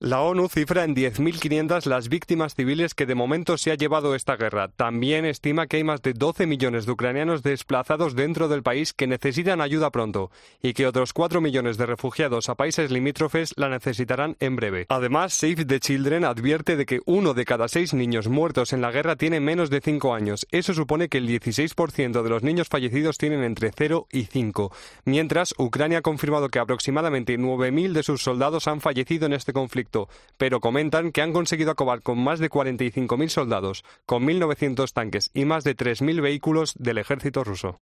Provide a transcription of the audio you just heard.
La ONU cifra en 10.500 las víctimas civiles que de momento se ha llevado esta guerra. También estima que hay más de 12 millones de ucranianos desplazados dentro del país que necesitan ayuda pronto y que otros 4 millones de refugiados a países limítrofes la necesitarán en breve. Además, Save the Children advierte de que 1 de cada 6 niños muertos en la guerra tiene menos de 5 años. Eso supone que el 16% de los niños fallecidos tienen entre 0 y 5. Mientras, Ucrania ha confirmado que aproximadamente 9.000 de sus soldados han fallecido en este conflicto, pero comentan que han conseguido acabar con más de 45.000 soldados, con 1.900 tanques y más de 3.000 vehículos del ejército ruso.